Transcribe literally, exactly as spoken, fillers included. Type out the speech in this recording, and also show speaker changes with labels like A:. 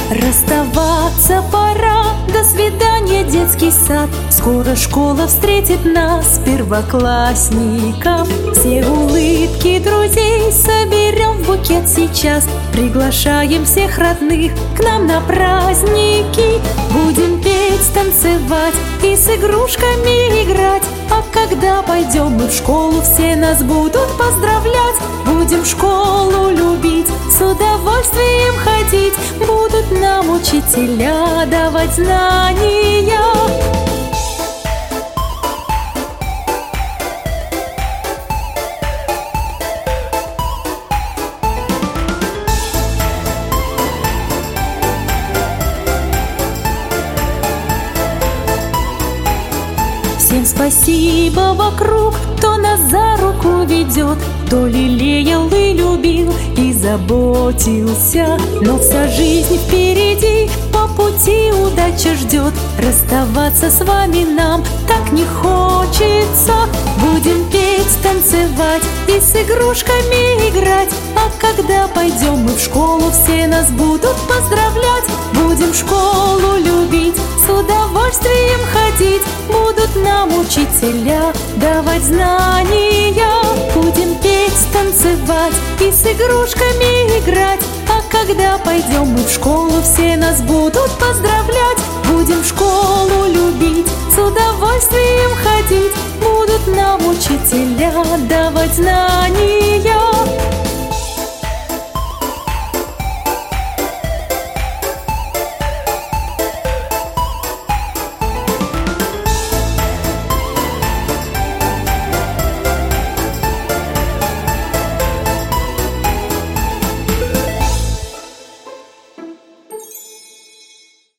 A: Расставаться пора, до свидания, детский сад. Скоро школа встретит нас, первоклассников. Все улыбки друзей соберем в букет сейчас. Приглашаем всех родных к нам на праздники. Будем петь, танцевать и с игрушками играть. А когда пойдем мы в школу, все нас будут поздравлять. Будем школу любить, с удовольствием ходить. Будут нам учителя давать знания. Всем спасибо вокруг, кто нас за руку ведет, кто лелеял и любил и заботился. Но вся жизнь впереди, по пути удача ждет. Расставаться с вами нам так не хочется. Будем петь, танцевать и с игрушками играть. А когда пойдем мы в школу, все нас будут поздравлять. Будем школу любить, с удовольствием ходить. Будут нам учителя давать знания. Будем петь, танцевать и с игрушками играть. А когда пойдем мы в школу, все нас будут поздравлять. Будем школу любить, с удовольствием ходить. Будут нам учителя давать знания.